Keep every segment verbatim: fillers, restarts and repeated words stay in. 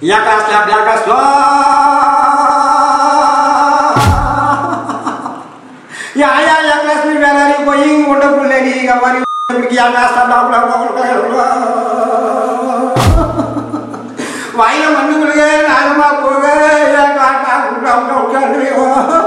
Jaka slap, jaka slap. Ya ya ya kelas ni dari going udah boleh di kamar pergi jaka slap dah pulang pulang. Wahai manu boleh, nama boleh, ya kata kurang kurang kurang.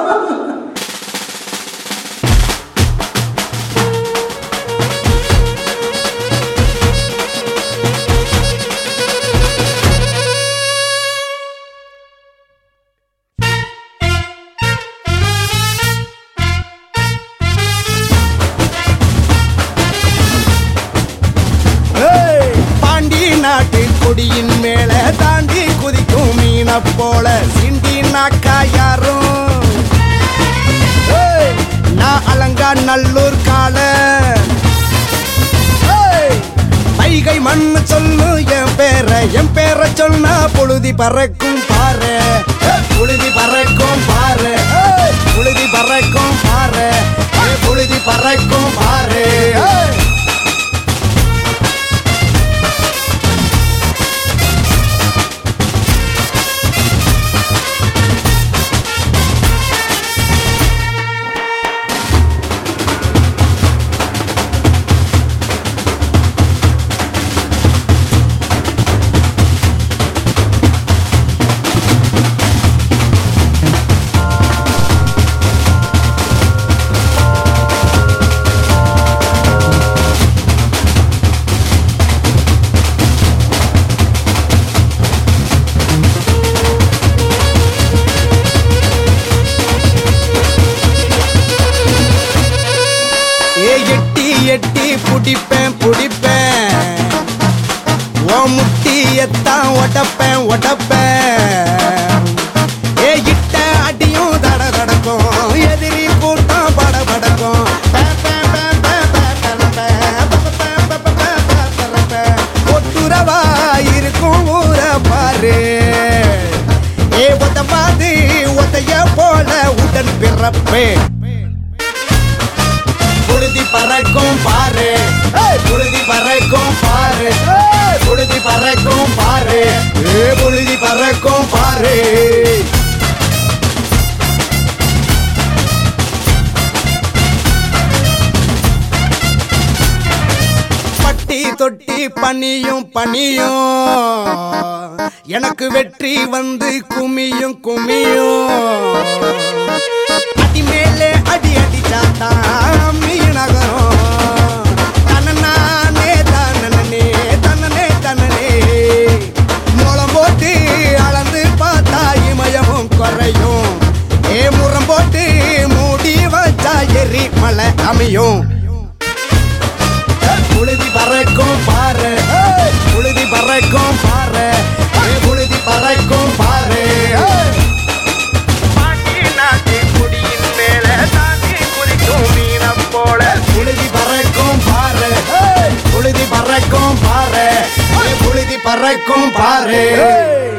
கொடியின் மேல தாண்டி குதிக்கும் மீன போல Cindy நாக்கா யாரும் நான் அலங்கா நல்லூர் கால வைகை மண்ணு சொல்லு என் பேர என் பேர சொன்னா புழுதி பறக்கும் பாரு புழுதி பறக்கும் பாரு புழுதி பறக்கும் பாரு புழுதி பறக்கும் பாரு எட்டி புடிப்பேன் புடிப்பேன் ஓ முட்டியத்தான் ஒட்டப்பேன் ஒட்டப்பேன் ஏ இட்ட அடியும் தட தடக்கும் எதிரி கூட்டம் பட படக்கும் ஒட்டுறவா இருக்கும் ஊர பாரு ஏ ஒத்த பாதி ஒத்தைய போல உடன் பிறப்பேன் புழுதி பறக்கும் பாரு புழுதி பறக்கும் பாரு புழுதி பறக்கும் பாரு புழுதி பறக்கும் பாரு பட்டி தொட்டி பனியும் பனியும் எனக்கு வெற்றி வந்து குமியும் குமியும் அடி மேலே அடி அடி சாத்தா மீனகரம் தன்னே தன்னே தன்னே தன்னே மூலம் போட்டு அளந்து பார்த்தா இமயமும் குறையும் ஏ முறம் போட்டு மூடி வச்சா எரி மலை அமையும் புழுதி பறக்கும் பாரு புழுதி பறக்கும் பாரு புழுதி பறக்கும் பாரு புழுதி பறக்கும் பாரு புழுதி பறக்கும் பாரு புழுதி பறக்கும் பாரு